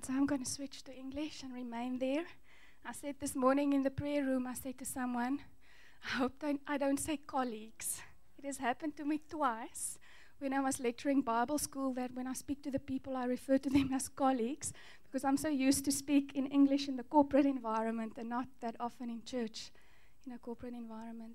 Right, so I'm going to switch to English and remain there. I said this morning in the prayer room, I said to someone, I hope I don't say colleagues. It has happened to me twice when I was lecturing Bible school that when I speak to the people, I refer to them as colleagues because I'm so used to speak in English in the corporate environment and not that often in church in a corporate environment.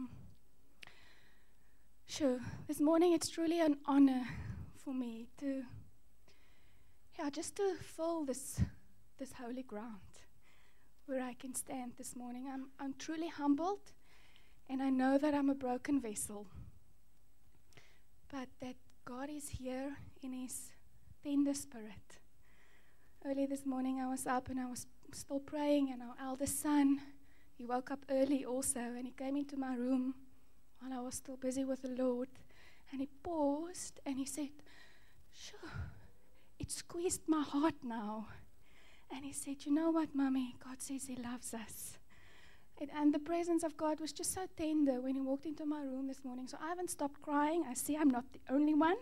Sure, this morning it's truly an honor for me to just to fill this holy ground where I can stand this morning. I'm truly humbled, and I know that I'm a broken vessel, but that God is here in His tender spirit. Early this morning I was up and I was still praying, and our eldest son, he woke up early also, and he came into my room while I was still busy with the Lord, and he paused and he said, "Sure, it squeezed my heart now." And he said, "You know what, Mommy? God says He loves us." And the presence of God was just so tender when he walked into my room this morning. So I haven't stopped crying. I see I'm not the only one.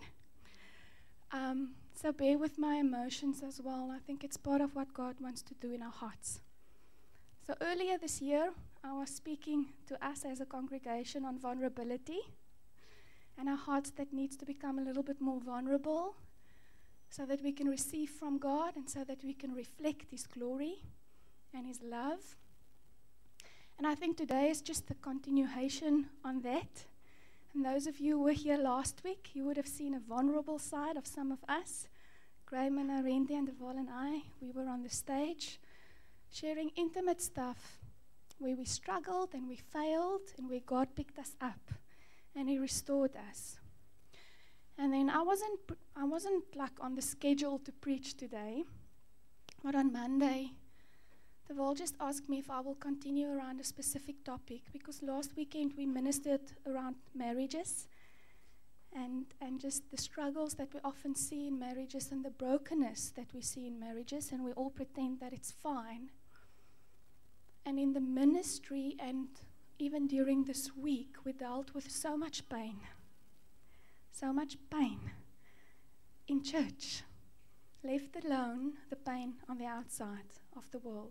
So bear with my emotions as well. I think it's part of what God wants to do in our hearts. So earlier this year, I was speaking to us as a congregation on vulnerability and our hearts that needs to become a little bit more vulnerable, so that we can receive from God and so that we can reflect His glory and His love. And I think today is just the continuation on that. And those of you who were here last week, you would have seen a vulnerable side of some of us. Graham and Arendi and Deval and I, we were on the stage sharing intimate stuff where we struggled and we failed and where God picked us up and He restored us. And then I wasn't like on the schedule to preach today, but on Monday, Deval just asked me if I will continue around a specific topic, because last weekend we ministered around marriages and just the struggles that we often see in marriages and the brokenness that we see in marriages, and we all pretend that it's fine. And in the ministry and even during this week, we dealt with so much pain. So much pain in church, left alone the pain on the outside of the world.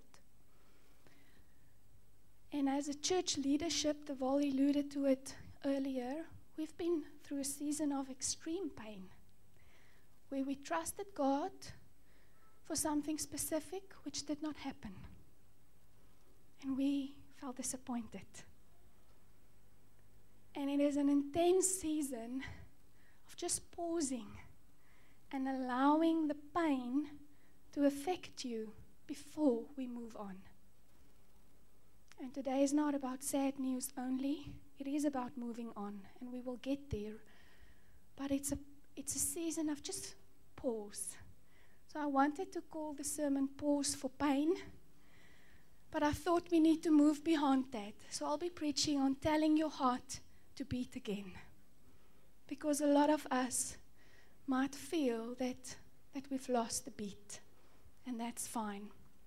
And as a church leadership, Deval alluded to it earlier, we've been through a season of extreme pain where we trusted God for something specific which did not happen. And we felt disappointed. And it is an intense season of just pausing and allowing the pain to affect you before we move on. And today is not about sad news only. It is about moving on, and we will get there. But it's a season of just pause. So I wanted to call the sermon Pause for Pain, but I thought we need to move beyond that. So I'll be preaching on telling your heart to beat again. Because a lot of us might feel that we've lost the beat, and that's fine.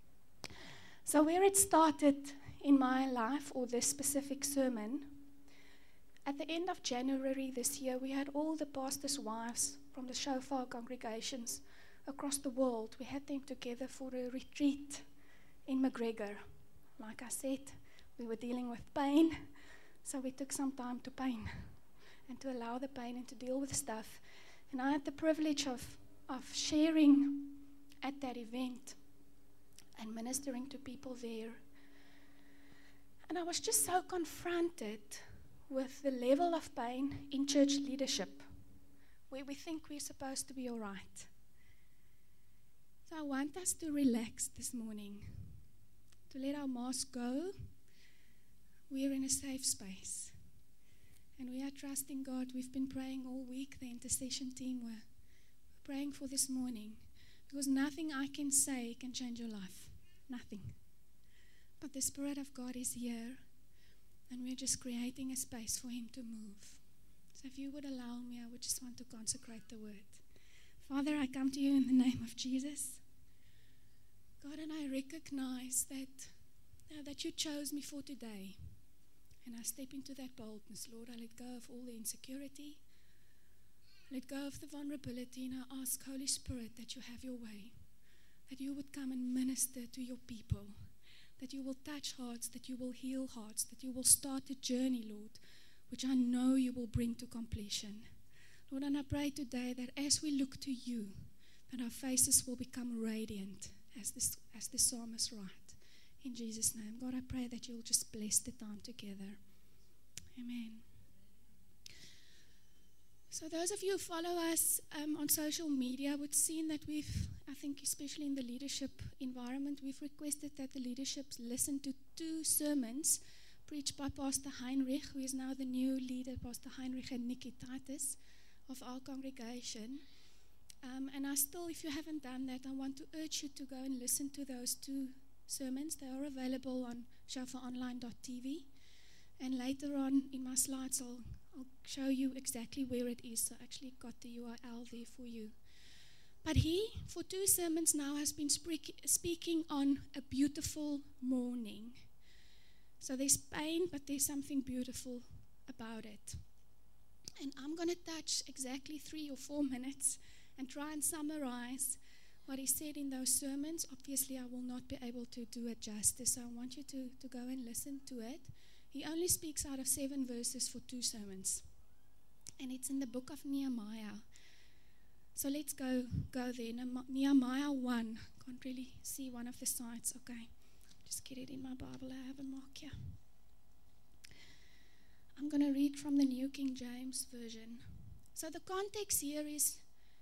So where it started in my life, or this specific sermon, at the end of January this year, we had all the pastors' wives from the Shofar congregations across the world. We had them together for a retreat in McGregor. Like I said, we were dealing with pain, so we took some time to pain and to allow the pain and to deal with stuff. And I had the privilege of sharing at that event and ministering to people there. And I was just so confronted with the level of pain in church leadership, where we think we're supposed to be all right. So I want us to relax this morning, to let our mask go. We are in a safe space. And we are trusting God. We've been praying all week. The intercession team were praying for this morning, because nothing I can say can change your life. Nothing. But the Spirit of God is here, and we're just creating a space for Him to move. So if you would allow me, I would just want to consecrate the word. Father, I come to you in the name of Jesus. God, and I recognize that you chose me for today. And I step into that boldness, Lord. I let go of all the insecurity. Let go of the vulnerability, and I ask, Holy Spirit, that you have your way. that you would come and minister to your people, that you will touch hearts, that you will heal hearts, that you will start a journey, Lord, which I know you will bring to completion. Lord, and I pray today that as we look to you, that our faces will become radiant as the psalmist writes. In Jesus' name. God, I pray that you'll just bless the time together. Amen. So those of you who follow us on social media would see that I think especially in the leadership environment, we've requested that the leadership listen to 2 sermons preached by Pastor Heinrich, who is now the new leader, Pastor Heinrich and Nikki Titus of our congregation. And I still, if you haven't done that, I want to urge you to go and listen to those 2 sermons. They are available on shofaronline.tv. And later on in my slides, I'll show you exactly where it is. So I actually got the URL there for you. But he, for 2 sermons now, has been speaking on a beautiful morning. So there's pain, but there's something beautiful about it. And I'm going to touch exactly 3 or 4 minutes and try and summarize what he said in those sermons. Obviously, I will not be able to do it justice, so I want you to go and listen to it. He only speaks out of 7 verses for 2 sermons. And it's in the book of Nehemiah. So let's go there. Nehemiah 1. Can't really see one of the sides. Okay. Just get it in my Bible. I have a mark here. I'm going to read from the New King James Version. So the context here is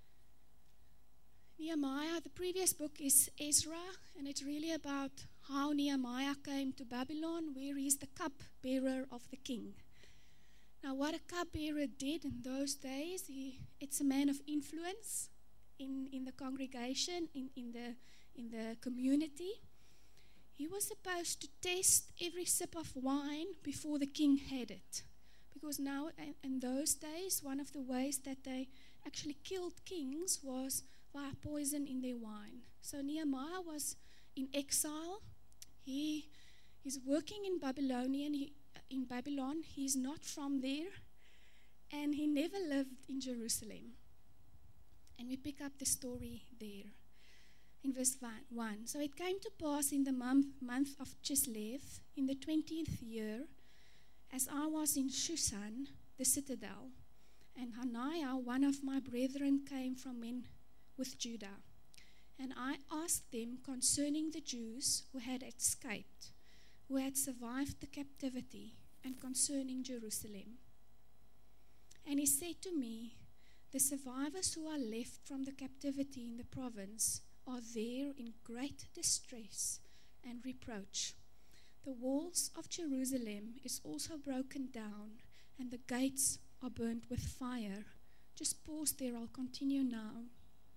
Nehemiah. The previous book is Ezra, and it's really about how Nehemiah came to Babylon, where he's the cupbearer of the king. Now, what a cupbearer did in those days, it's a man of influence in the congregation, in the community. He was supposed to test every sip of wine before the king had it. Because now, in those days, one of the ways that they actually killed kings was via poison in their wine. So Nehemiah was in exile. He is working in Babylon. He's not from there. And he never lived in Jerusalem. And we pick up the story there. In verse 1. So it came to pass in the month of Chislev, in the 20th year, as I was in Shushan, the citadel, and Hananiah, one of my brethren, came from men with Judah. And I asked them concerning the Jews who had escaped, who had survived the captivity, and concerning Jerusalem. And he said to me, the survivors who are left from the captivity in the province are there in great distress and reproach. The walls of Jerusalem is also broken down, and the gates are burnt with fire. Just pause there, I'll continue now.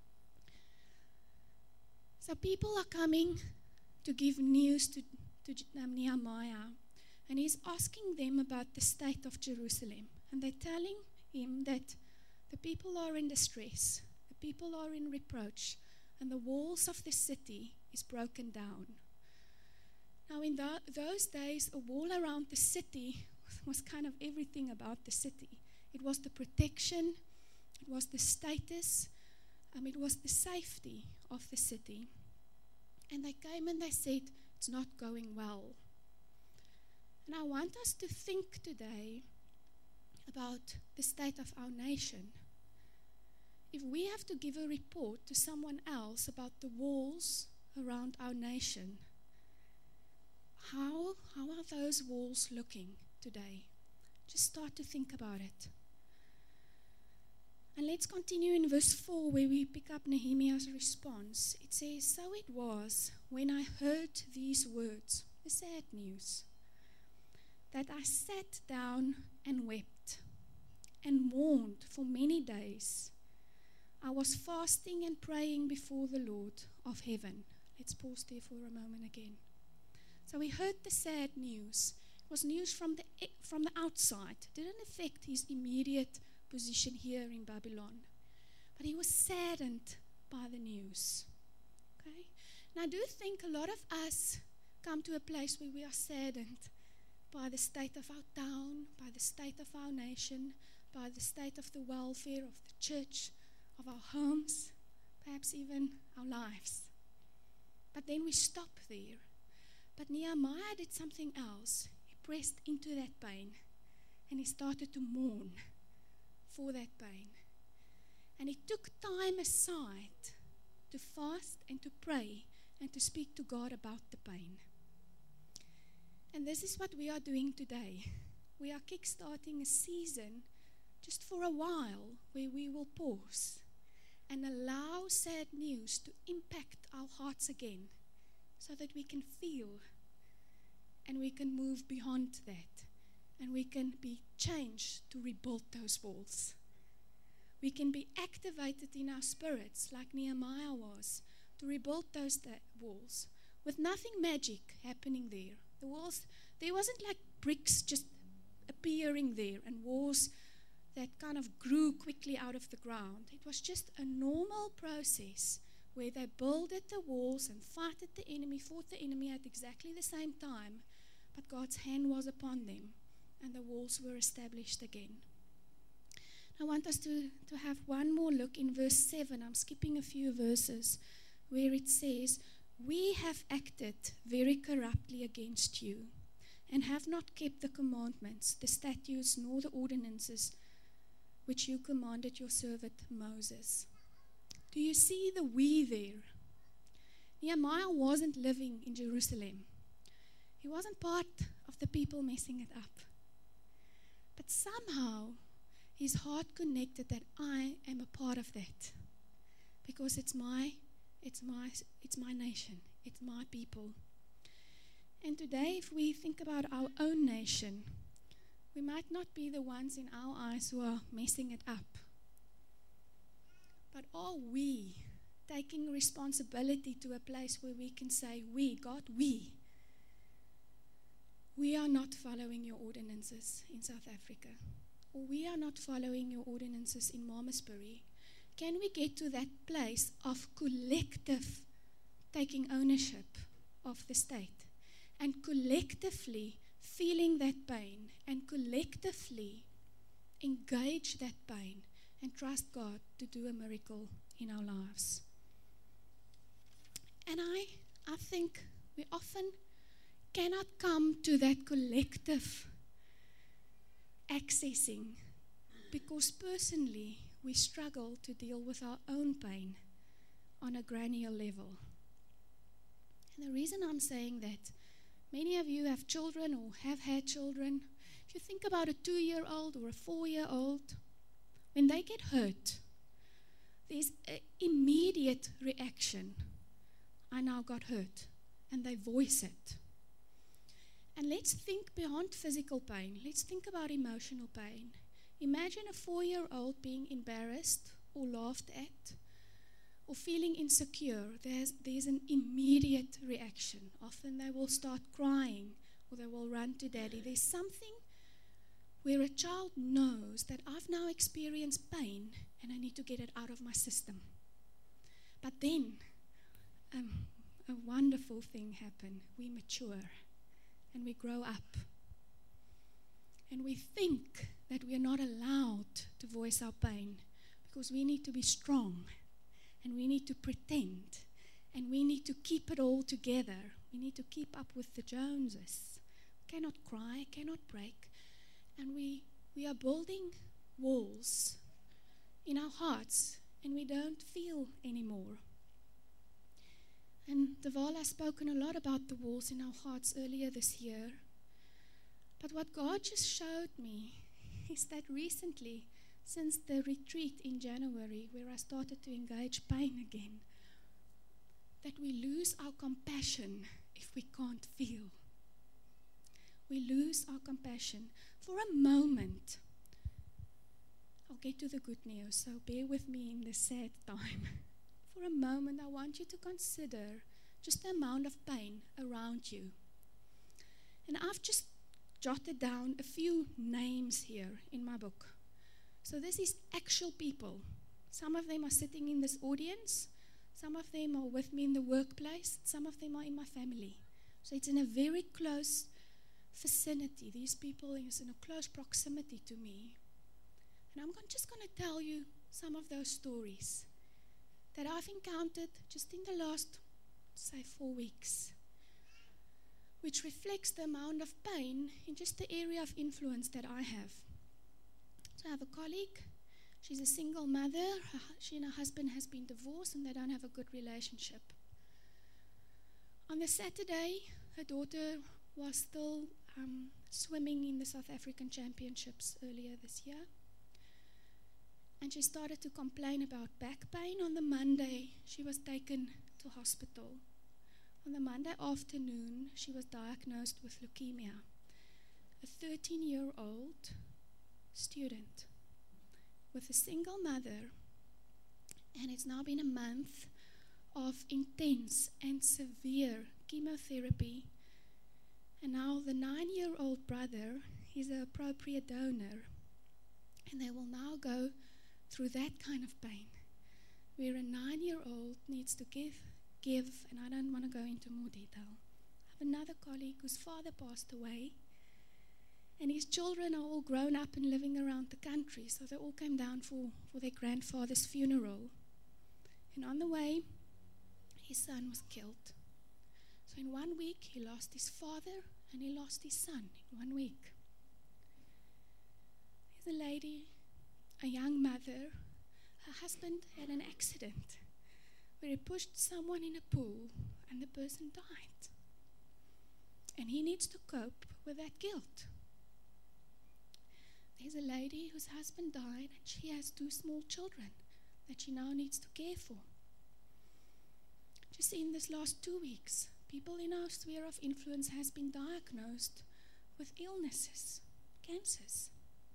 So people are coming to give news to Nehemiah, and he's asking them about the state of Jerusalem. And they're telling him that the people are in distress, the people are in reproach, and the walls of the city is broken down. Now in those days, a wall around the city was kind of everything about the city. It was the protection, it was the status, it was the safety of the city. And they came and they said, it's not going well. And I want us to think today about the state of our nation. If we have to give a report to someone else about the walls around our nation, how are those walls looking today? Just start to think about it. And let's continue in verse 4 where we pick up Nehemiah's response. It says, so it was when I heard these words, the sad news, that I sat down and wept and mourned for many days. I was fasting and praying before the Lord of heaven. Let's pause there for a moment again. So we heard the sad news. It was news from the outside. It didn't affect his immediate position here in Babylon. But he was saddened by the news. Okay? And I do think a lot of us come to a place where we are saddened by the state of our town, by the state of our nation, by the state of the welfare of the church, of our homes, perhaps even our lives. But then we stop there. But Nehemiah did something else. He pressed into that pain and he started to mourn for that pain. And he took time aside to fast and to pray and to speak to God about the pain. And this is what we are doing today. We are kickstarting a season just for a while where we will pause and allow sad news to impact our hearts again so that we can feel and we can move beyond that and we can be changed to rebuild those walls. We can be activated in our spirits like Nehemiah was to rebuild those walls with nothing magic happening there. The walls, there wasn't like bricks just appearing there and walls that kind of grew quickly out of the ground. It was just a normal process where they builded the walls and fought the enemy at exactly the same time, but God's hand was upon them and the walls were established again. I want us to have one more look in verse 7. I'm skipping a few verses where it says, "We have acted very corruptly against you and have not kept the commandments, the statutes, nor the ordinances which you commanded your servant Moses." Do you see the "we" there? Nehemiah wasn't living in Jerusalem. He wasn't part of the people messing it up. But somehow his heart connected that I am a part of that because it's my nation, it's my people. And today, if we think about our own nation, we might not be the ones in our eyes who are messing it up. But are we taking responsibility to a place where we can say, we are not following your ordinances in South Africa, or we are not following your ordinances in Malmesbury? Can we get to that place of collective taking ownership of the state and collectively feeling that pain and collectively engage that pain and trust God to do a miracle in our lives? And I think we often cannot come to that collective accessing because personally we struggle to deal with our own pain on a granular level. And the reason I'm saying that, many of you have children or have had children. If you think about a 2-year-old or a 4-year-old, when they get hurt, there's an immediate reaction. I now got hurt. And they voice it. And let's think beyond physical pain. Let's think about emotional pain. Imagine a 4-year-old being embarrassed or laughed at or feeling insecure. There's an immediate reaction. Often they will start crying or they will run to daddy. There's something where a child knows that I've now experienced pain and I need to get it out of my system. But then a wonderful thing happens. We mature and we grow up. And we think that we are not allowed to voice our pain because we need to be strong and we need to pretend and we need to keep it all together. We need to keep up with the Joneses. Cannot cry, cannot break. And we are building walls in our hearts and we don't feel anymore. And Deval has spoken a lot about the walls in our hearts earlier this year. But what God just showed me is that recently, since the retreat in January, where I started to engage pain again, that we lose our compassion if we can't feel. We lose our compassion. For a moment, I'll get to the good news, so bear with me in this sad time. For a moment, I want you to consider just the amount of pain around you. And I've just jotted down a few names here in my book. So this is actual people. Some of them are sitting in this audience. Some of them are with me in the workplace. Some of them are in my family. So it's in a very close vicinity. These people are in a close proximity to me. And I'm just going to tell you some of those stories that I've encountered just in the last say 4 weeks, which reflects the amount of pain in just the area of influence that I have. So I have a colleague. She's a single mother. She and her husband has been divorced and they don't have a good relationship. On the Saturday, her daughter was still swimming in the South African Championships earlier this year. And she started to complain about back pain. On the Monday, she was taken to hospital. On the Monday afternoon, she was diagnosed with leukemia. A 13-year-old student with a single mother, and it's now been a month of intense and severe chemotherapy. And now the 9-year-old brother is an appropriate donor, and they will now go through that kind of pain, where a 9-year-old needs to give, and I don't want to go into more detail. I have another colleague whose father passed away, and his children are all grown up and living around the country, so they all came down for their grandfather's funeral. And on the way, his son was killed. So in 1 week, he lost his father and he lost his son in 1 week. There's a lady, a young mother. Her husband had an accident where he pushed someone in a pool and the person died. And he needs to cope with that guilt. There's a lady whose husband died and she has 2 small children that she now needs to care for. Just in this last 2 weeks, people in our sphere of influence has been diagnosed with illnesses, cancers.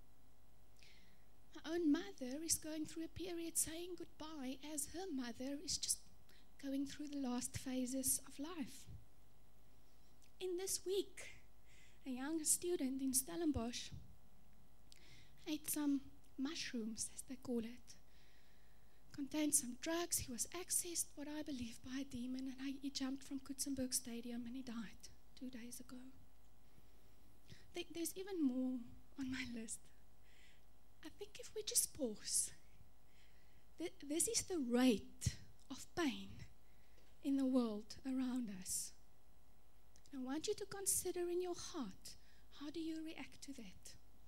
My own mother is going through a period saying goodbye as her mother is just going through the last phases of life. In this week, a young student in Stellenbosch ate some mushrooms, as they call it. Contained some drugs. He was accessed, what I believe, by a demon, and he jumped from Kutsenberg Stadium and he died 2 days ago. There's even more on my list. I think if we just pause, this is the rate of pain in the world around us. I want you to consider in your heart, how do you react to that?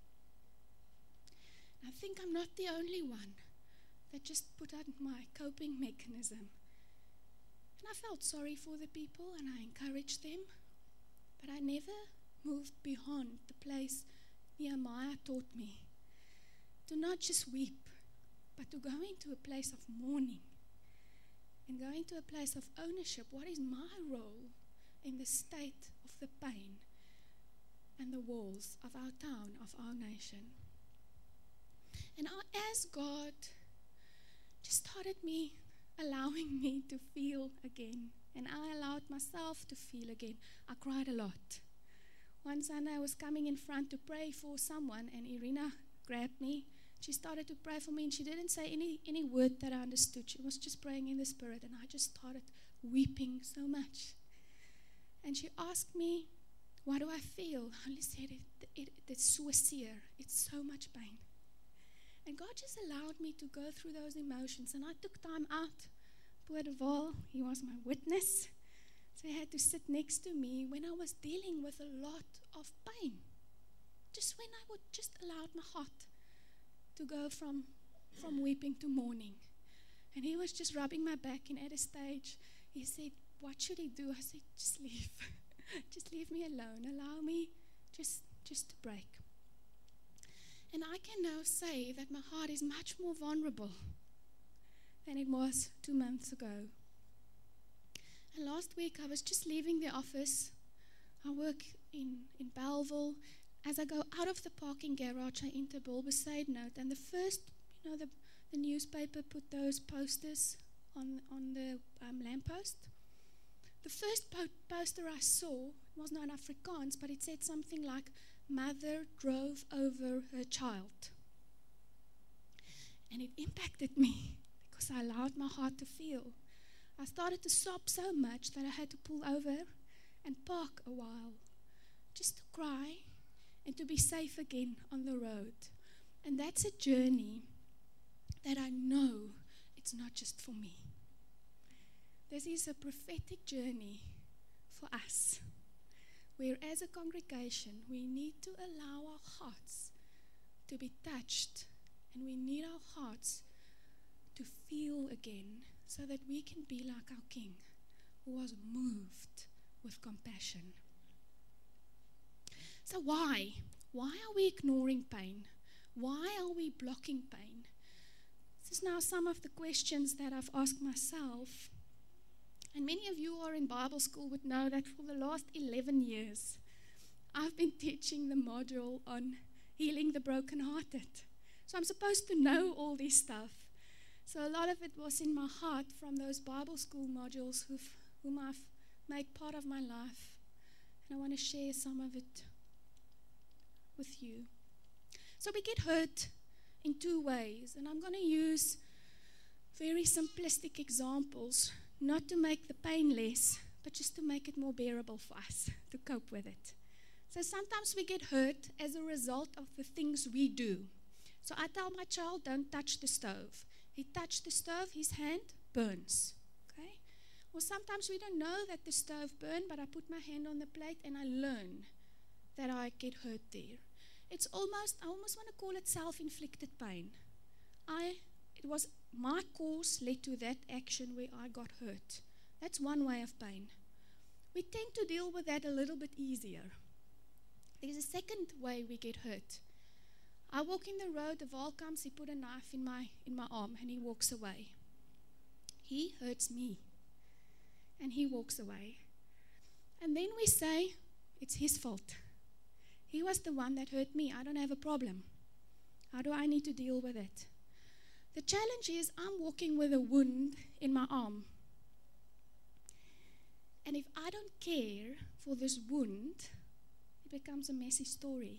I think I'm not the only one that just put out my coping mechanism. And I felt sorry for the people and I encouraged them, but I never moved beyond the place Nehemiah taught me. To not just weep, but to go into a place of mourning and go into a place of ownership. What is my role in the state of the pain and the walls of our town, of our nation? And as God just started allowing me to feel again, and I allowed myself to feel again, I cried a lot. One Sunday I was coming in front to pray for someone, and Irina grabbed me. She started to pray for me, and she didn't say any word that I understood. She was just praying in the Spirit, and I just started weeping so much. And she asked me, what do I feel? I only said, it's so severe. It's so much pain. And God just allowed me to go through those emotions. And I took time out. Poor Deval, he was my witness. So he had to sit next to me when I was dealing with a lot of pain. Just when I would just allow my heart to go from weeping to mourning. And he was just rubbing my back, and at a stage, he said, what should he do? I said, just leave. Just leave me alone. Allow me just to break. And I can now say that my heart is much more vulnerable than it was 2 months ago. And last week I was just leaving the office. I work in Bellville. As I go out of the parking garage, I enter Bulbesaid Note. And the first, the newspaper put those posters on the lamppost. The first poster I saw was not Afrikaans, but it said something like, mother drove over her child. And it impacted me because I allowed my heart to feel. I started to sob so much that I had to pull over and park a while just to cry and to be safe again on the road. And that's a journey that I know it's not just for me. this is a prophetic journey for us, where as a congregation we need to allow our hearts to be touched, and we need our hearts to feel again, so that we can be like our King, who was moved with compassion. So why? Why are we ignoring pain? Why are we blocking pain? This is now some of the questions that I've asked myself. And many of you who are in Bible school would know that for the last 11 years, I've been teaching the module on healing the brokenhearted. So I'm supposed to know all this stuff. So a lot of it was in my heart from those Bible school modules whom I've made part of my life. And I want to share some of it with you. So we get hurt in two ways, and I'm going to use very simplistic examples, not to make the pain less, but just to make it more bearable for us to cope with it. So sometimes we get hurt as a result of the things we do. So I tell my child, don't touch the stove. He touched the stove, his hand burns. Okay? Or sometimes we don't know that the stove burned, but I put my hand on the plate and I learn that I get hurt there. I almost want to call it self-inflicted pain. It was my cause led to that action where I got hurt. That's one way of pain. We tend to deal with that a little bit easier. There's a second way we get hurt. I walk in the road, the Val comes, he put a knife in my arm and he walks away. He hurts me and he walks away. And then we say, it's his fault. He was the one that hurt me. I don't have a problem. How do I need to deal with it? The challenge is I'm walking with a wound in my arm. And if I don't care for this wound, it becomes a messy story.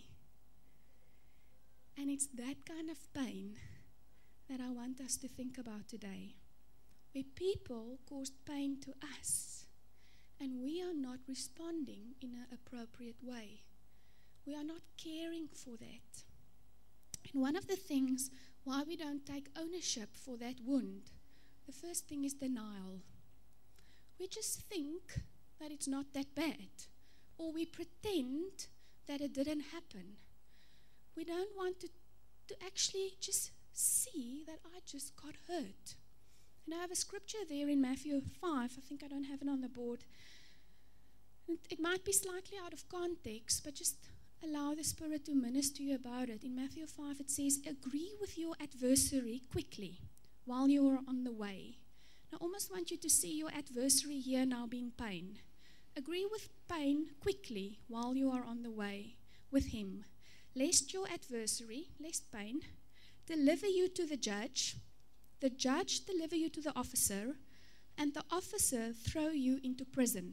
And it's that kind of pain that I want us to think about today, where people caused pain to us and we are not responding in an appropriate way. We are not caring for that. And one of the things why we don't take ownership for that wound, the first thing is denial. We just think that it's not that bad, or we pretend that it didn't happen. We don't want to actually just see that I just got hurt. And I have a scripture there in Matthew 5. I think I don't have it on the board. It might be slightly out of context, but just allow the Spirit to minister to you about it. In Matthew 5 it says, agree with your adversary quickly while you are on the way. I almost want you to see your adversary here now being pain. Agree with pain quickly while you are on the way with him, lest your adversary, lest pain, deliver you to the judge deliver you to the officer, and the officer throw you into prison.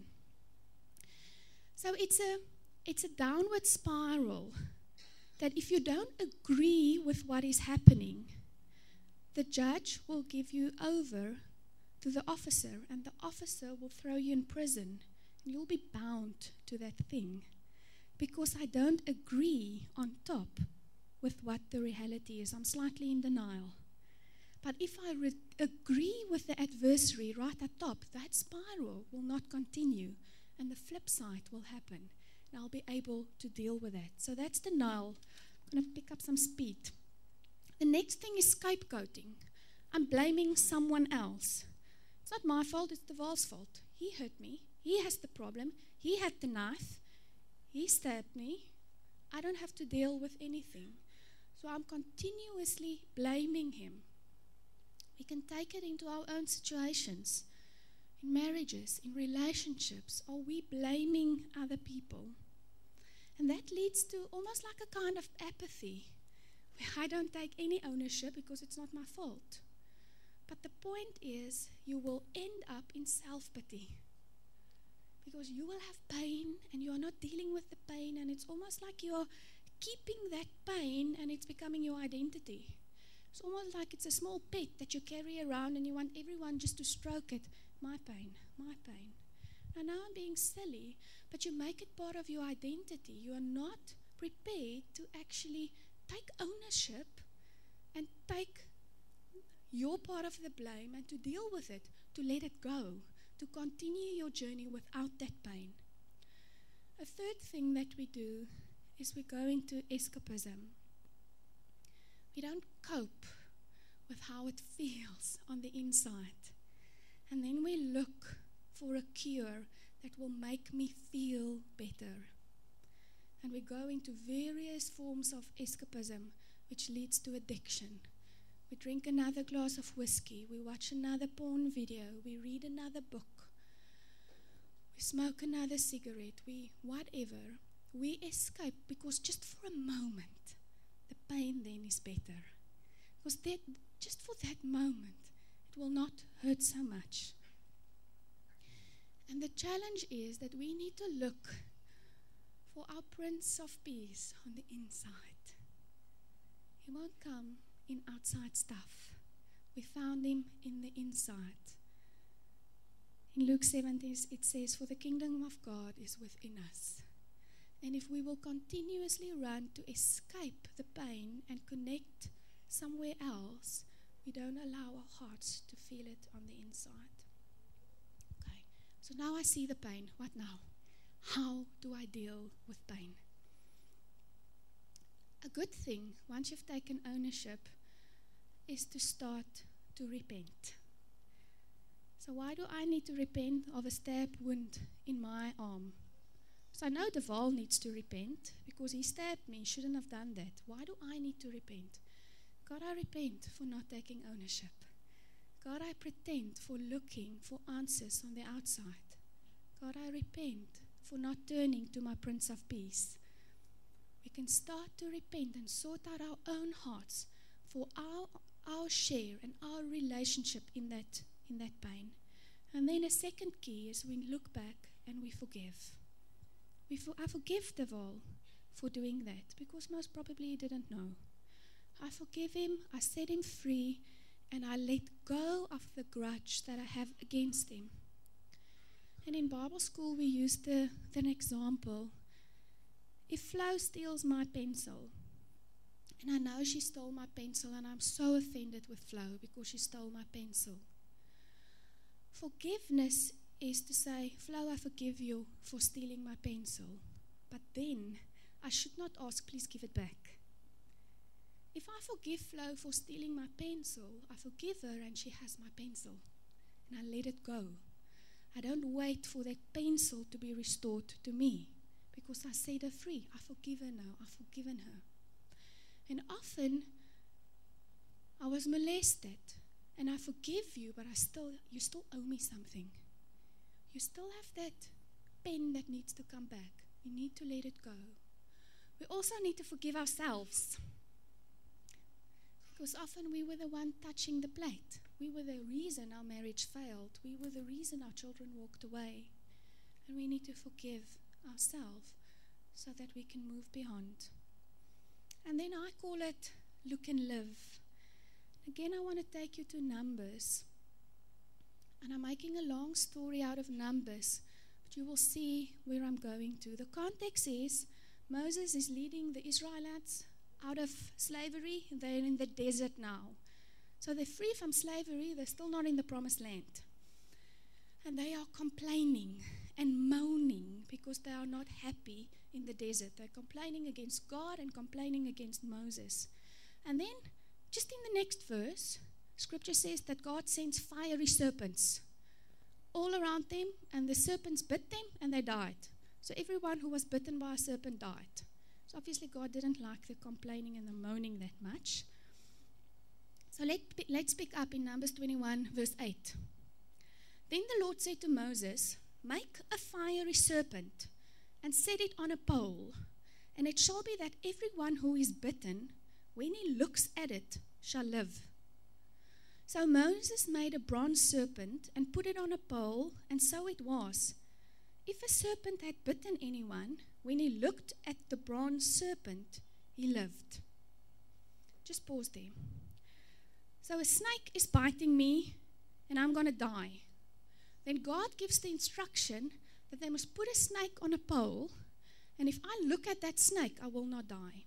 So it's a downward spiral that if you don't agree with what is happening, the judge will give you over to the officer, and the officer will throw you in prison, and you'll be bound to that thing because I don't agree on top with what the reality is. I'm slightly in denial. But if I agree with the adversary right at top, that spiral will not continue, and the flip side will happen. And I'll be able to deal with that. So that's denial. I'm going to pick up some speed. The next thing is scapegoating. I'm blaming someone else. It's not my fault, it's the Val's fault. He hurt me. He has the problem. He had the knife. He stabbed me. I don't have to deal with anything. So I'm continuously blaming him. We can take it into our own situations, in marriages, in relationships. Are we blaming other people? And that leads to almost like a kind of apathy, where I don't take any ownership because it's not my fault. But the point is, you will end up in self-pity, because you will have pain and you are not dealing with the pain, and it's almost like you are keeping that pain and it's becoming your identity. It's almost like it's a small pet that you carry around and you want everyone just to stroke it. My pain, my pain. And now I'm being silly, but you make it part of your identity. You are not prepared to actually take ownership and take your part of the blame and to deal with it, to let it go, to continue your journey without that pain. A third thing that we do is we go into escapism. We don't cope with how it feels on the inside. And then we look for a cure that will make me feel better. And we go into various forms of escapism, which leads to addiction. We drink another glass of whiskey. We watch another porn video. We read another book. We smoke another cigarette. Whatever. We escape because just for a moment, the pain then is better. Because just for that moment, it will not hurt so much. And the challenge is that we need to look for our Prince of Peace on the inside. He won't come in outside stuff. We found him in the inside. In Luke 17, it says, "For the kingdom of God is within us." And if we will continuously run to escape the pain and connect somewhere else, we don't allow our hearts to feel it on the inside. Okay, so now I see the pain. What now? How do I deal with pain? A good thing, once you've taken ownership, is to start to repent. So why do I need to repent of a stab wound in my arm? So I know Deval needs to repent because he stabbed me. He shouldn't have done that. Why do I need to repent? God, I repent for not taking ownership. God, I pretend for looking for answers on the outside. God, I repent for not turning to my Prince of Peace. We can start to repent and sort out our own hearts for our share and our relationship in that pain. And then a second key is we look back and we forgive. I forgive Deval for doing that because most probably he didn't know. I forgive him, I set him free, and I let go of the grudge that I have against him. And in Bible school we used an example. If Flo steals my pencil, and I know she stole my pencil, and I'm so offended with Flo because she stole my pencil. Forgiveness is to say, Flo, I forgive you for stealing my pencil. But then I should not ask, please give it back. If I forgive Flo for stealing my pencil, I forgive her and she has my pencil. And I let it go. I don't wait for that pencil to be restored to me because I set her free. I forgive her now. I've forgiven her. And often I was molested and I forgive you, but you still owe me something. You still have that pen that needs to come back. We need to let it go. We also need to forgive ourselves. Because often we were the one touching the plate. We were the reason our marriage failed. We were the reason our children walked away. And we need to forgive ourselves so that we can move beyond. And then I call it look and live. Again, I want to take you to Numbers. And I'm making a long story out of Numbers, but you will see where I'm going to. The context is Moses is leading the Israelites out of slavery. They're in the desert now. So they're free from slavery. They're still not in the promised land. And they are complaining and moaning because they are not happy in the desert. They're complaining against God and complaining against Moses. And then, just in the next verse, Scripture says that God sends fiery serpents all around them, and the serpents bit them and they died. So everyone who was bitten by a serpent died. So obviously God didn't like the complaining and the moaning that much. So let's pick up in Numbers 21 verse 8. Then the Lord said to Moses, "Make a fiery serpent and set it on a pole, and it shall be that everyone who is bitten, when he looks at it, shall live." So Moses made a bronze serpent and put it on a pole, and so it was. If a serpent had bitten anyone, when he looked at the bronze serpent, he lived. Just pause there. So a snake is biting me, and I'm going to die. Then God gives the instruction that they must put a snake on a pole, and if I look at that snake, I will not die.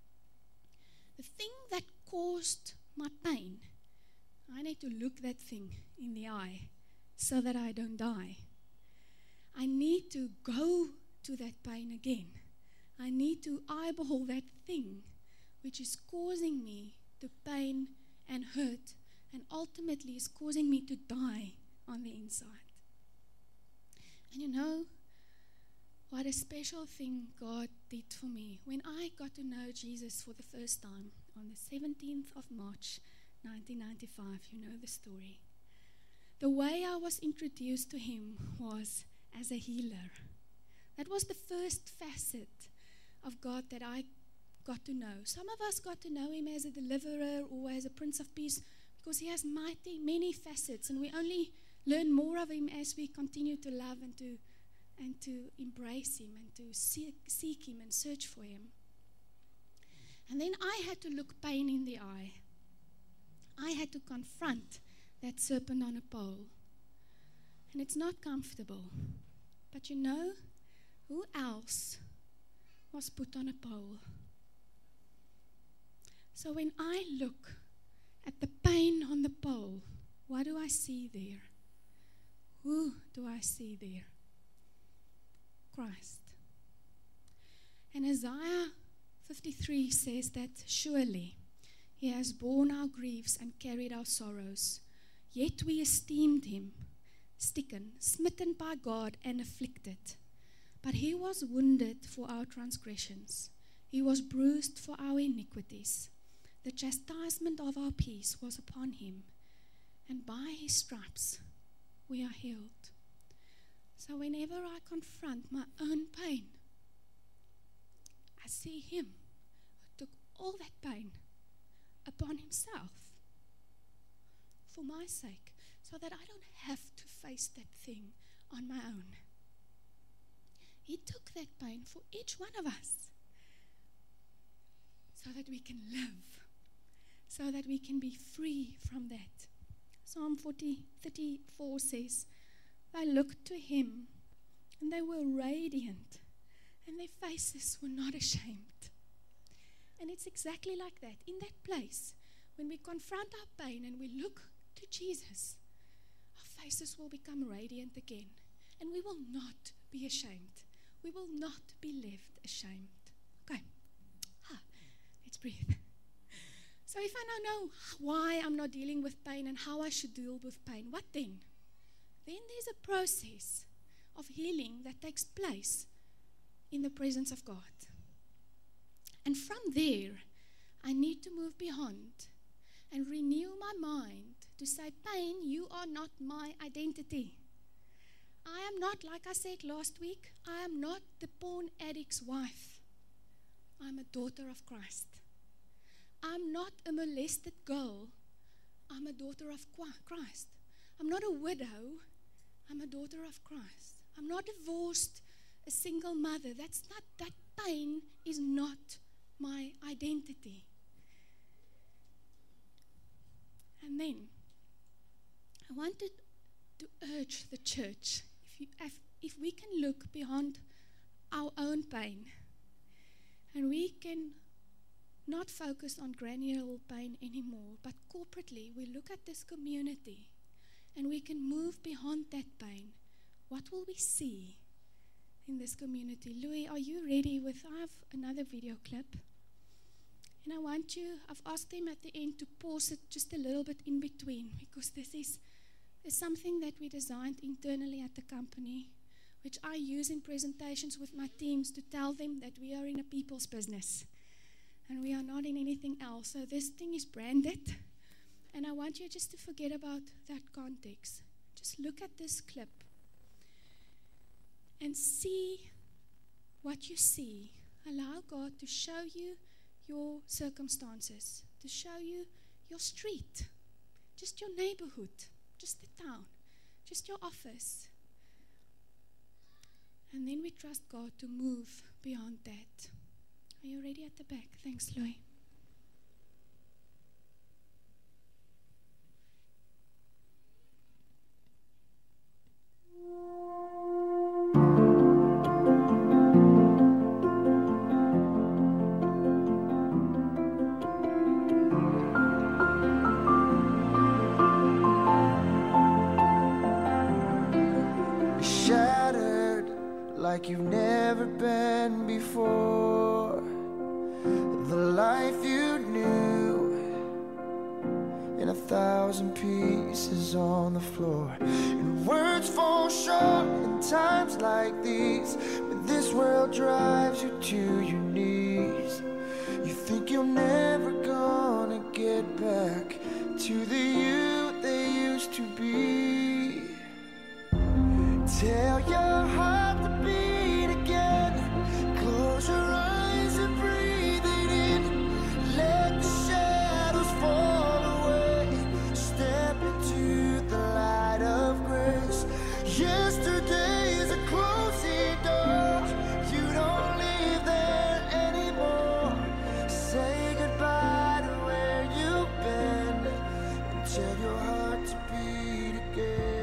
The thing that caused my pain, I need to look that thing in the eye, so that I don't die. I need to go to that pain again. I need to eyeball that thing which is causing me to pain and hurt, and ultimately is causing me to die on the inside. And you know what a special thing God did for me when I got to know Jesus for the first time on the 17th of March 1995. You know the story. The way I was introduced to him was as a healer. That was the first facet of God that I got to know. Some of us got to know him as a deliverer or as a Prince of Peace because he has many facets, and we only learn more of him as we continue to love and to embrace him and to seek him and search for him. And then I had to look pain in the eye. I had to confront that serpent on a pole. And it's not comfortable. But you know, who else was put on a pole? So when I look at the pain on the pole, what do I see there? Who do I see there? Christ. And Isaiah 53 says that surely he has borne our griefs and carried our sorrows, yet we esteemed him stricken, smitten by God and afflicted. But he was wounded for our transgressions. He was bruised for our iniquities. The chastisement of our peace was upon him, and by his stripes we are healed. So whenever I confront my own pain, I see him who took all that pain upon himself for my sake, so that I don't have to face that thing on my own. He took that pain for each one of us so that we can live, so that we can be free from that. Psalm 34 says, they looked to him and they were radiant and their faces were not ashamed. And it's exactly like that. In that place, when we confront our pain and we look to Jesus, our faces will become radiant again, and we will not be ashamed. We will not be left ashamed. Okay. Let's breathe. So if I don't know why I'm not dealing with pain and how I should deal with pain, what then? Then there's a process of healing that takes place in the presence of God. And from there, I need to move beyond and renew my mind to say, pain, you are not my identity. I am not, like I said last week, I am not the porn addict's wife. I'm a daughter of Christ. I'm not a molested girl. I'm a daughter of Christ. I'm not a widow. I'm a daughter of Christ. I'm not divorced, a single mother. That pain is not my identity. And then I wanted to urge the church, if we can look beyond our own pain and we can not focus on granular pain anymore, but corporately we look at this community and we can move beyond that pain, what will we see in this community? Louis, are you ready I have another video clip. And I've asked them at the end to pause it just a little bit in between, because this is something that we designed internally at the company, which I use in presentations with my teams to tell them that we are in a people's business and we are not in anything else. So this thing is branded, and I want you just to forget about that context. Just look at this clip and see what you see. Allow God to show you your circumstances, to show you your street, just your neighborhood, just the town, just your office. And then we trust God to move beyond that. Are you ready at the back? Thanks, Louis. like you've never been before. The life you knew in 1,000 pieces on the floor. And words fall short in times like these, when this world drives you to your knees. You think you're never gonna get back to the you they used to be. Tell your heart to beat again. Close your eyes and breathe it in. Let the shadows fall away. Step into the light of grace. Yesterday is a closing door. You don't live there anymore. Say goodbye to where you've been and tell your heart to beat again.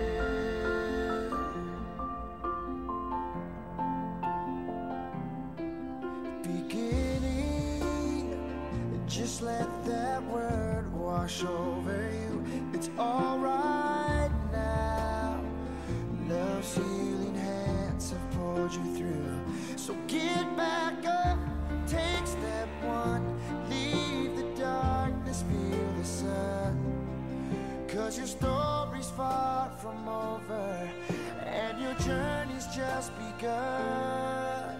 Beginning, just let that word wash over you. It's alright now. Love's healing hands have pulled you through. So get back up, take step one. Leave the darkness, feel the sun. 'Cause your story's far from over, and your journey's just begun.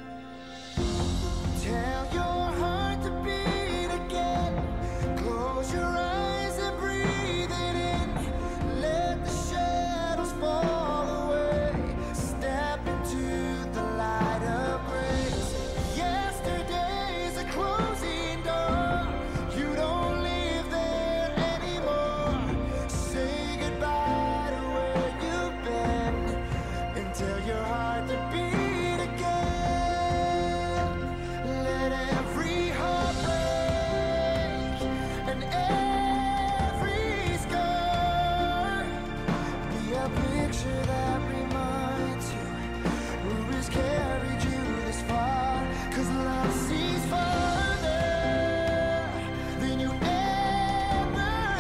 Tell your heart to beat again. Close your eyes and breathe it in. Let the shadows fall away. Step into the light of grace. Yesterday's a closing door. You don't live there anymore. Say goodbye to where you've been and tell your heart to beat again. Let every heart break and every scar be a picture that reminds you who has carried you this far. 'Cause love sees farther than you ever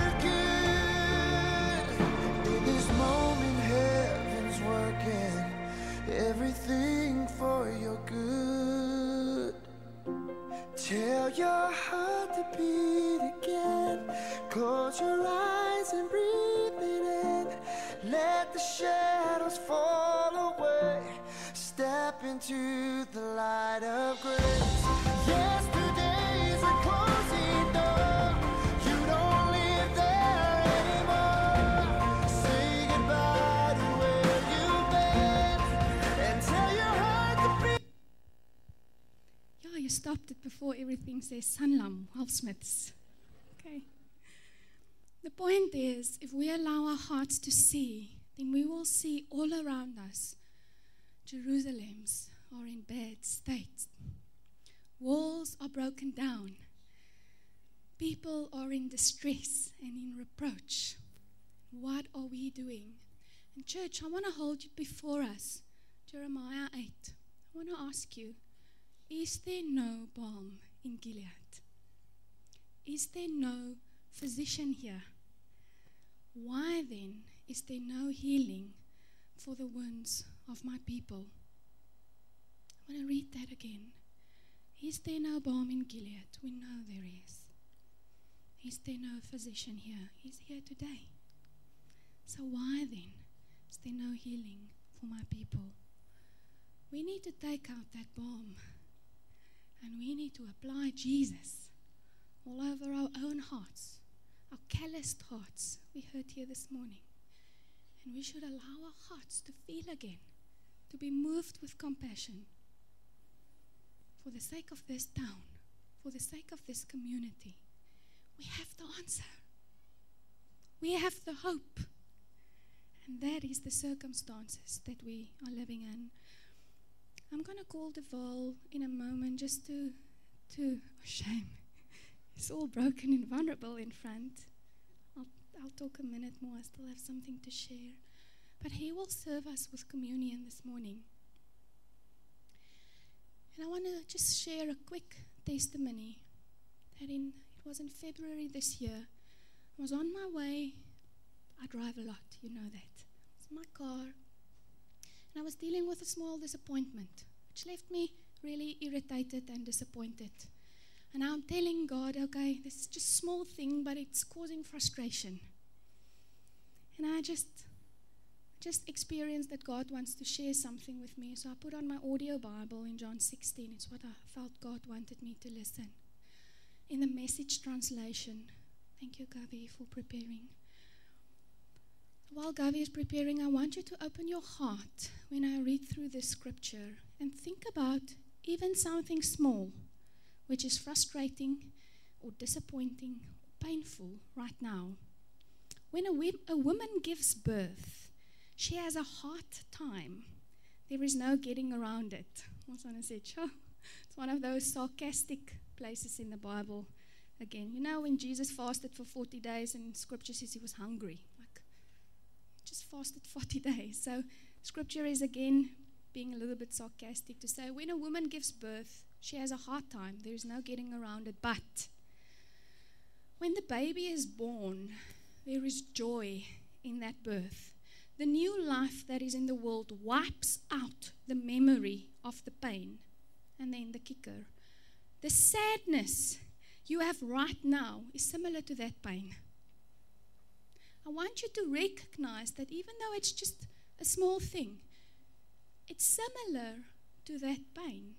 could. In this moment, heaven's working everything for your good. Tell your heart to beat again. Close your eyes and breathe it in. Let the shadows fall away. Step into the light of grace. Yesterday's a closing door. You don't live there anymore. Say goodbye to where you've been and tell your heart to beat. Yeah, you stopped it before everything says Sanlam, Halfsmiths. Okay. The point is, if we allow our hearts to see, then we will see all around us Jerusalems are in bad state. Walls are broken down. People are in distress and in reproach. What are we doing? And church, I want to hold you before us, Jeremiah 8. I want to ask you, is there no balm in Gilead? Is there no physician here? Why then is there no healing for the wounds of my people? I want to read that again. Is there no balm in Gilead? We know there is. Is there no physician here? He's here today. So why then is there no healing for my people? We need to take out that balm and we need to apply Jesus all over our own hearts, our calloused hearts we heard here this morning. And we should allow our hearts to feel again, to be moved with compassion for the sake of this town, for the sake of this community. We have the answer. We have the hope. And that is the circumstances that we are living in. I'm going to call Deval in a moment just to shame. He's all broken and vulnerable in front. I'll talk a minute more. I still have something to share. But he will serve us with communion this morning. And I want to just share a quick testimony that it was in February this year. I was on my way. I drive a lot, you know that. It's my car. And I was dealing with a small disappointment. which left me really irritated and disappointed. And now I'm telling God, okay, this is just a small thing, but it's causing frustration. And I just experienced that God wants to share something with me. So I put on my audio Bible in John 16. It's what I felt God wanted me to listen. In the Message translation. Thank you, Gavi, for preparing. While Gavi is preparing, I want you to open your heart when I read through this scripture and think about even something small, which is frustrating or disappointing or painful right now. When a woman gives birth, she has a hard time. There is no getting around it. Someone said, sure. It's one of those sarcastic places in the Bible. Again, you know when Jesus fasted for 40 days and scripture says he was hungry. Like, just fasted 40 days. So scripture is again being a little bit sarcastic to say when a woman gives birth, she has a hard time. There is no getting around it. But when the baby is born, there is joy in that birth. The new life that is in the world wipes out the memory of the pain. And then the kicker. The sadness you have right now is similar to that pain. I want you to recognize that even though it's just a small thing, it's similar to that pain.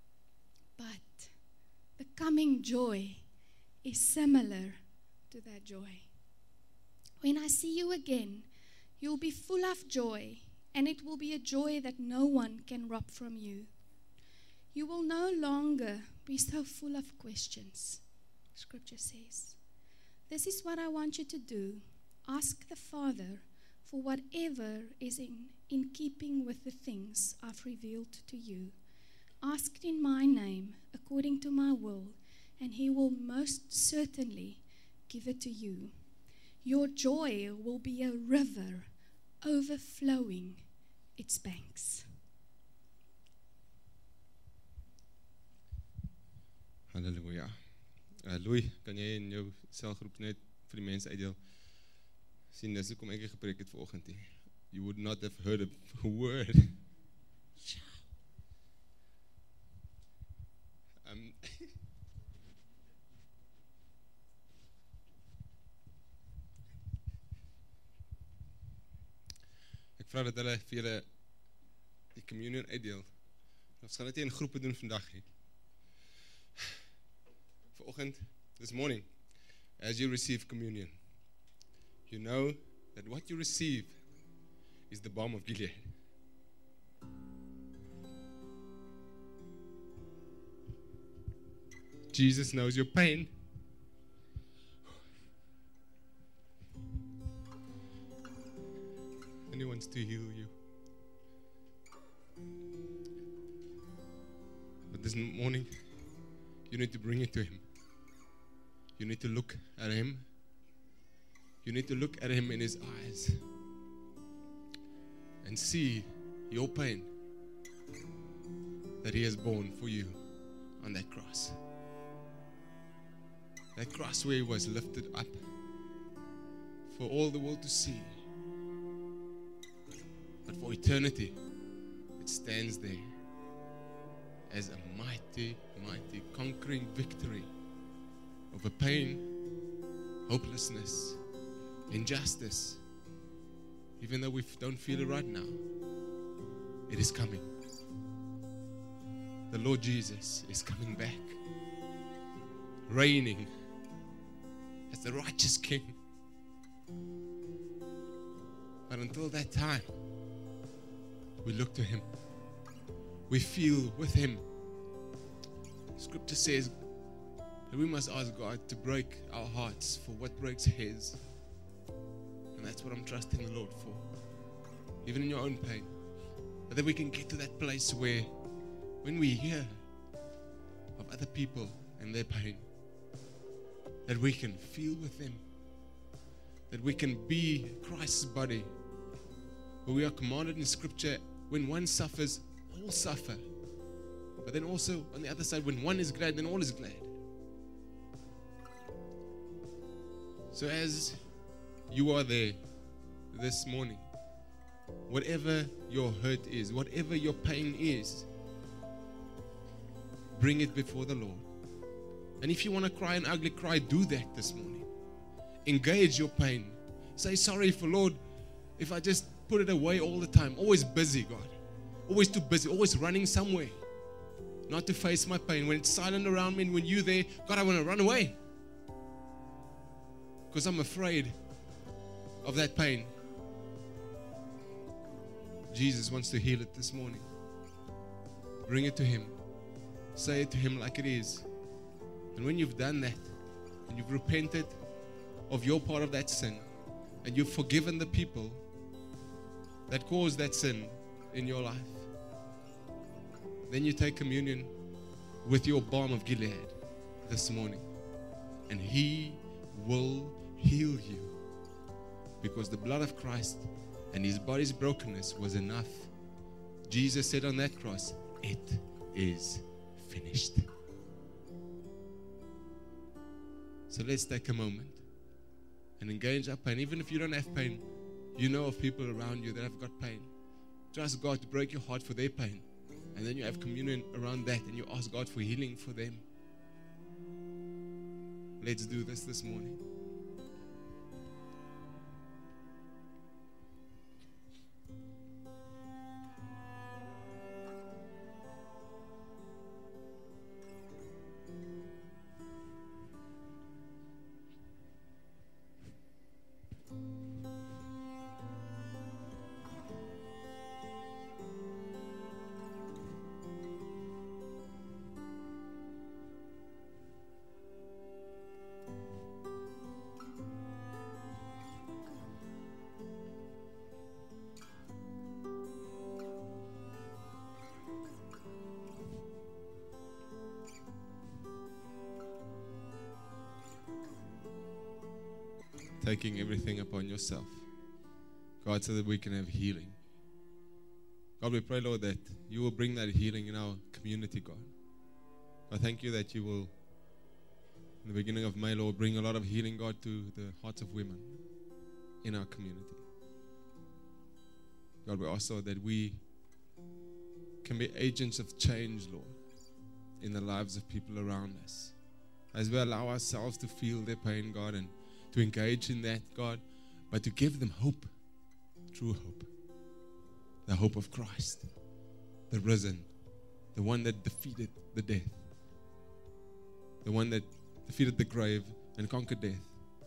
But the coming joy is similar to that joy. When I see you again, you'll be full of joy, and it will be a joy that no one can rob from you. You will no longer be so full of questions, Scripture says. This is what I want you to do. Ask the Father for whatever is in keeping with the things I've revealed to you. Ask it in my name, according to my will, and he will most certainly give it to you. Your joy will be a river overflowing its banks. Halleluja. Louis, kan jy in jou selgroep net vir die mense uitdeel? Sien, dis hoekom ek gepreek het vanoggend. You would not have heard a word. Ek vra dat hulle vir julle die communion uitdeel. Ons gaan dit in groepe doen vandag. Vanoggend, this morning, as you receive communion, you know that what you receive is the balm of Gilead. Jesus knows your pain. And he wants to heal you. But this morning, you need to bring it to him. You need to look at him. You need to look at him in his eyes and see your pain that he has borne for you on that cross. That cross where he was lifted up for all the world to see. But for eternity, it stands there as a mighty, mighty conquering victory over pain, hopelessness, injustice. Even though we don't feel it right now, it is coming. The Lord Jesus is coming back, reigning as the righteous King. But until that time, we look to him. We feel with him. Scripture says that we must ask God to break our hearts for what breaks his. And that's what I'm trusting the Lord for. Even in your own pain. But that we can get to that place where when we hear of other people and their pain, that we can feel with them. That we can be Christ's body. Where we are commanded in Scripture, when one suffers, all suffer. But then also on the other side, when one is glad, then all is glad. So as you are there this morning, whatever your hurt is, whatever your pain is, bring it before the Lord. And if you want to cry an ugly cry, do that this morning. Engage your pain. Say, sorry for Lord, if I just put it away all the time. Always busy, God. Always too busy. Always running somewhere. Not to face my pain. When it's silent around me and when you're there, God, I want to run away. Because I'm afraid of that pain. Jesus wants to heal it this morning. Bring it to Him. Say it to Him like it is. And when you've done that, and you've repented of your part of that sin, and you've forgiven the people that caused that sin in your life, then you take communion with your balm of Gilead this morning. And He will heal you. Because the blood of Christ and His body's brokenness was enough. Jesus said on that cross, it is finished. So let's take a moment and engage our pain. Even if you don't have pain, you know of people around you that have got pain. Trust God to break your heart for their pain. And then you have communion around that and you ask God for healing for them. Let's do this morning. Taking everything upon yourself, God, so that we can have healing. God, we pray, Lord, that you will bring that healing in our community, God. I thank you that you will, in the beginning of May, Lord, bring a lot of healing, God, to the hearts of women in our community. God, we ask, Lord, that we can be agents of change, Lord, in the lives of people around us. As we allow ourselves to feel their pain, God, and to engage in that, God, but to give them hope, true hope, the hope of Christ, the risen, the one that defeated the death, the one that defeated the grave and conquered death.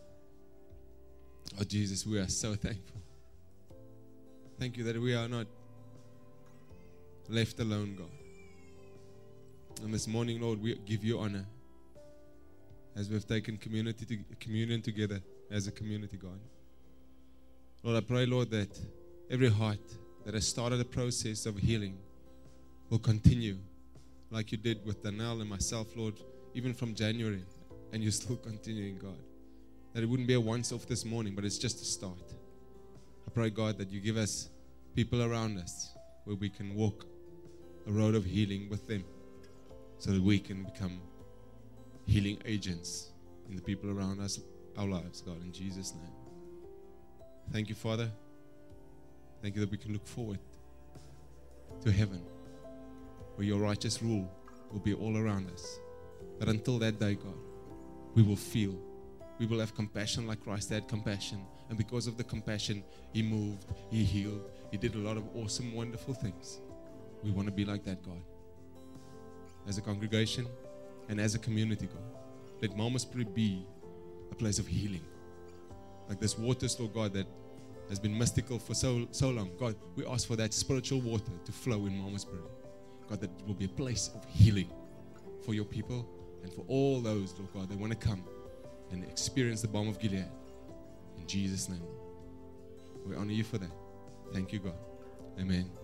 Oh, Jesus, we are so thankful. Thank you that we are not left alone, God. And this morning, Lord, we give you honor as we've taken communion together as a community, God. Lord, I pray, Lord, that every heart that has started a process of healing will continue like you did with Danielle and myself, Lord, even from January, and you're still continuing, God. That it wouldn't be a once-off this morning, but it's just a start. I pray, God, that you give us people around us where we can walk a road of healing with them so that we can become healing agents in the people around us, our lives, God, in Jesus' name. Thank you, Father. Thank you that we can look forward to heaven, where your righteous rule will be all around us. But until that day, God, we will feel, we will have compassion like Christ had compassion. And because of the compassion, He moved, He healed, He did a lot of awesome, wonderful things. We want to be like that, God. As a congregation, and as a community, God, let Malmesbury be a place of healing. Like this water store, God, that has been mystical for so long. God, we ask for that spiritual water to flow in Malmesbury. God, that it will be a place of healing for your people and for all those, Lord God, that want to come and experience the balm of Gilead. In Jesus' name, we honor you for that. Thank you, God. Amen.